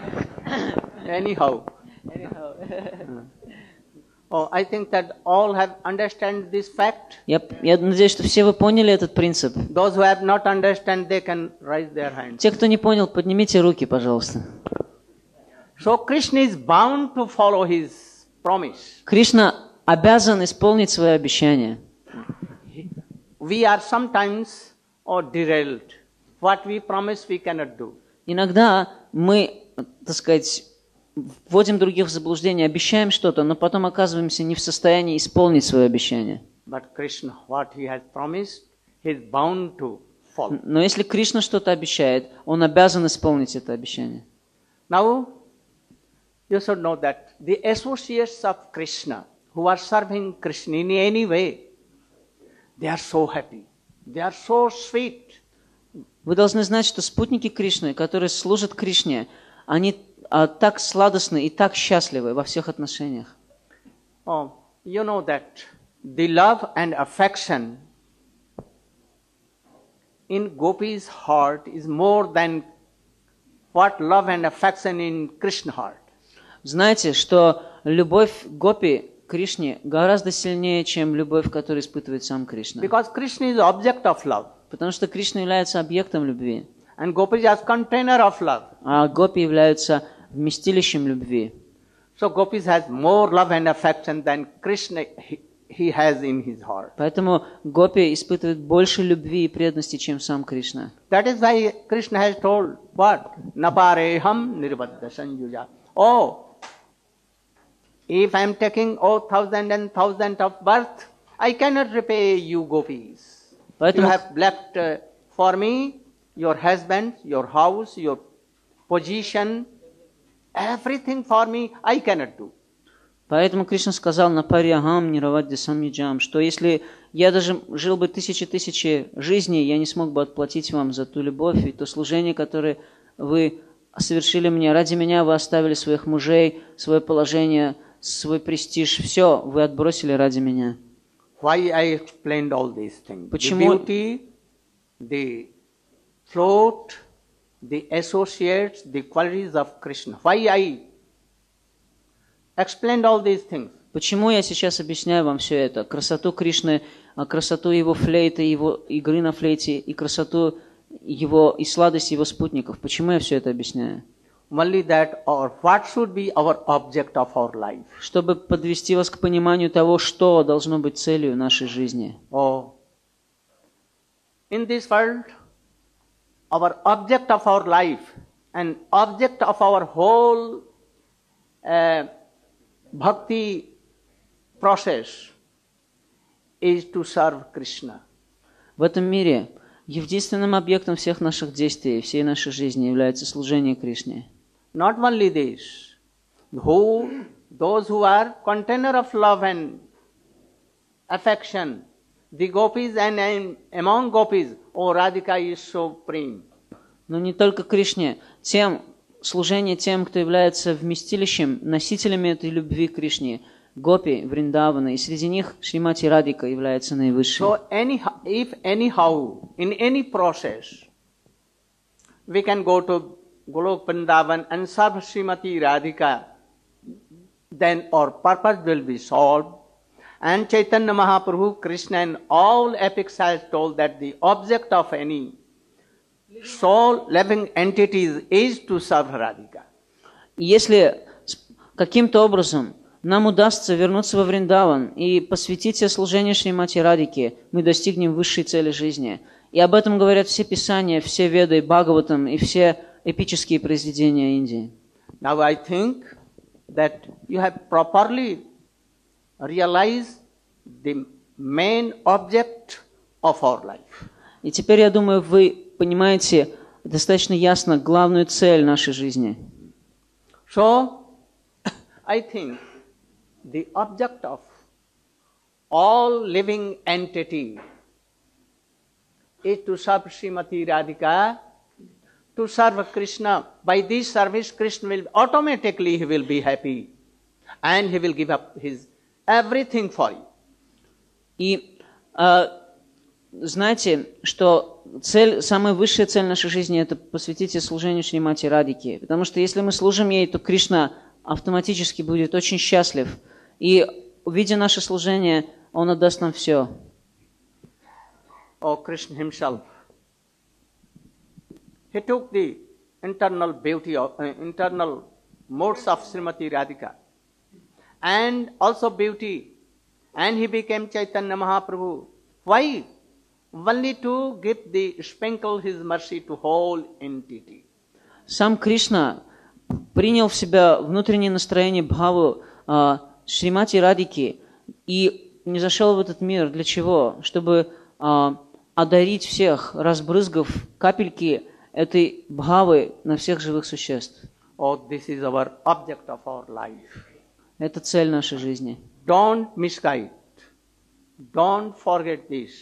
Oh, I think that all have understand this fact. Я надеюсь, что все вы поняли этот принцип. Those who have not understand, they can raise their hands. Те, кто не понял, поднимите руки, пожалуйста. So Krishna is bound to follow his promise. Кришна обязан исполнить свое обещание. We are sometimes derailed. What we promise, we cannot do. Иногда мы, так сказать, вводим других в заблуждение, обещаем что-то, но потом оказываемся не в состоянии исполнить свое обещание. But Krishna, what he has promised, he is bound to follow. Но если Кришна что-то обещает, он обязан исполнить это обещание. Now, you should know that the associates of Krishna who are serving Krishna in any way, they are so happy. They are so sweet. Вы должны знать, что спутники Кришны, которые служат Кришне, они так сладостны и так счастливы во всех отношениях. Oh, you know that the love and affection in Gopi's heart is more than what love and affection in Krishna's heart. Знаете, что любовь Гопи к Кришне гораздо сильнее, чем любовь, которую испытывает сам Кришна. Because Krishna is the object of love. Потому что Кришна является объектом любви, And Gopi is as container of love. а Гопи являются вместилищем любви. So Gopis has more love and affection than Krishna he has in his heart. Поэтому Гопи испытывает больше любви и преданности, чем сам Кришна. That is why Krishna has told what? Napareham nirvadya sanjuja. Oh, if I am taking thousand and thousand of birth, I cannot repay you Gopis. You Поэтому, have left for me your husband, your house, your position, everything for me I cannot do. поэтому Кришна сказал на париагам нировадди самьяджам, что если я даже жил бы тысячи жизней, я не смог бы отплатить вам за ту любовь и то служение, которое вы совершили мне. Ради меня вы оставили своих мужей, свое положение, свой престиж. Все вы отбросили ради меня. Why I explained all these things? Почему? The beauty, the float, the associates, the qualities of Krishna. Why I explained all these things? Почему я сейчас объясняю вам все это? Красоту Кришны, красоту его флейты, его игры на флейте и красоту его и сладость его спутников. Почему я все это объясняю? Only that, or what should be our object of our life? Чтобы подвести вас к пониманию того, что должно быть целью нашей жизни. Oh, in this world, our object of our life and object of our whole bhakti process is to serve Krishna. В этом мире единственным объектом всех наших действий, всей нашей жизни является служение Кришне. Not only this, those who are container of love and affection, the gopis and among gopis, oh Radhika is supreme. Но не только Кришне, служение тем, кто является вместилищем, носителями этой любви к Кришне, Гопи, Вриндавана, и среди них Шримати Радхика является наивысшей. So if anyhow, in any process, we can go to Golok Vrindavan and serve Srimati Radhika, then our purpose will be solved. And Chaitanya Mahaprabhu, Krishna and all epics has told that the object of any soul living entities is to serve Radhika. Если каким-то образом нам удастся вернуться во Вриндаван и посвятить все служение Шримати Радхике, мы достигнем высшей цели жизни. И об этом говорят все писания, все Веды, Бхагаватам и все эпические произведения Индии. Now I think that you have properly realized the main object of our life. И теперь, я думаю, вы понимаете достаточно ясно главную цель нашей жизни. So, I think the object of all living entity is to serve Srimati Radhika, to serve Krishna. By this service, Krishna will automatically he will be happy, and he will give up his everything for you. И знаете, что самая высшая цель нашей жизни – это посвятить служению Шримати Радхике. Потому что если мы служим ей, то Кришна автоматически будет очень счастлив. И, увидя наше служение, Он отдаст нам все. Oh, Krishna himself, he took the internal beauty of internal modes of Srimati Radhika and also beauty, and he became Chaitanya Mahaprabhu. Why? Only to sprinkle his mercy to whole entity. Сам Кришна принял в себя внутреннее настроение бхаву Шримати Радхики и не зашел в этот мир. Для чего? Чтобы одарить всех, разбрызгав капельки этой бхавы на всех живых существ. Oh, this is our object of our life. Это цель нашей жизни. don't misguide. Don't forget this.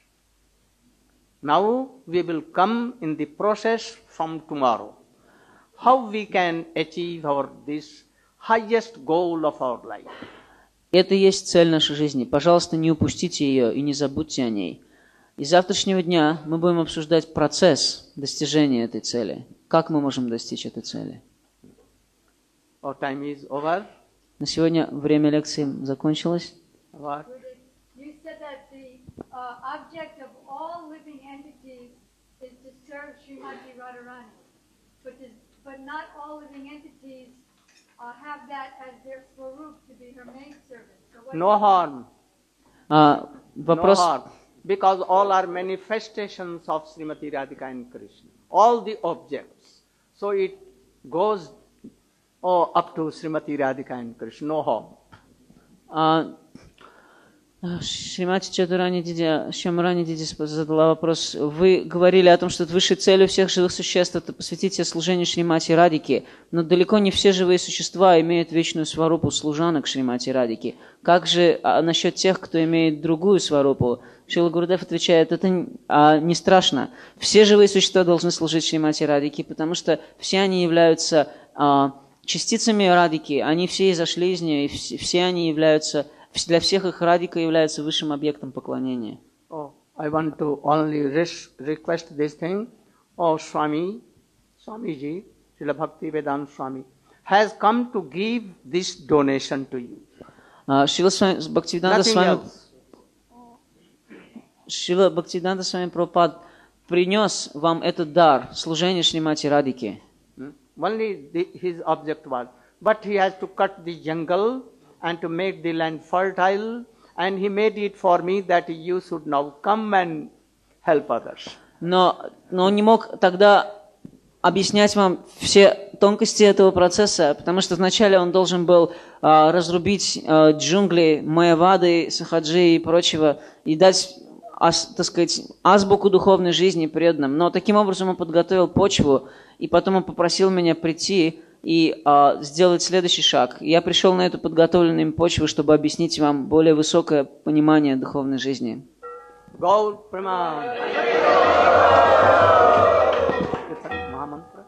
Now we will come in the process from tomorrow. How we can achieve this highest goal of our life. Это и есть цель нашей жизни. Пожалуйста, не упустите ее и не забудьте о ней. И с завтрашнего дня мы будем обсуждать процесс достижения этой цели. Как мы можем достичь этой цели? Our time is over. На сегодня время лекции закончилось. What? You said that the object of all living entities is to serve Srimati Radharani, but not all living entities have that as their swarup to be her main service. So what No harm. Вопрос... No harm. Because all are manifestations of Srimati Radhika and Krishna. All the objects. So it goes up to Srimati Radhika and Krishna. No harm. Шримати Чадурани Диди, Шамрани Диди задала вопрос. Вы говорили о том, что высшей целью всех живых существ это посвятить себе служению Шримати Радхике, но далеко не все живые существа имеют вечную сварупу служанок Шримати Радхики. Как же насчет тех, кто имеет другую сварупу? Шрила Гурудев отвечает, это не страшно. Все живые существа должны служить Шримати Радхике, потому что все они являются частицами Радхики, они все изошли из нее, и все они являются... Для всех их Радхика является высшим объектом поклонения. Oh, I want to only request this thing. Oh, Swamiji, Srila Bhaktivedanta Swami, has come to give this donation to you. Шрила Бхактивиданта Свами Прабхупад принес вам этот дар, служение Шримати Радхике. Only his object was, but he has to cut the jungle and to make the land fertile, and he made it for me that you should now come and help others. Но он не мог тогда объяснять вам все тонкости этого процесса, потому что вначале он должен был разрубить джунгли, Майявады, Сахаджи и прочего, и дать, так сказать, азбуку духовной жизни преданным. Но таким образом он подготовил почву, и потом он попросил меня прийти и сделать следующий шаг. Я пришел на эту подготовленную им почву, чтобы объяснить вам более высокое понимание духовной жизни. Gaur Praman.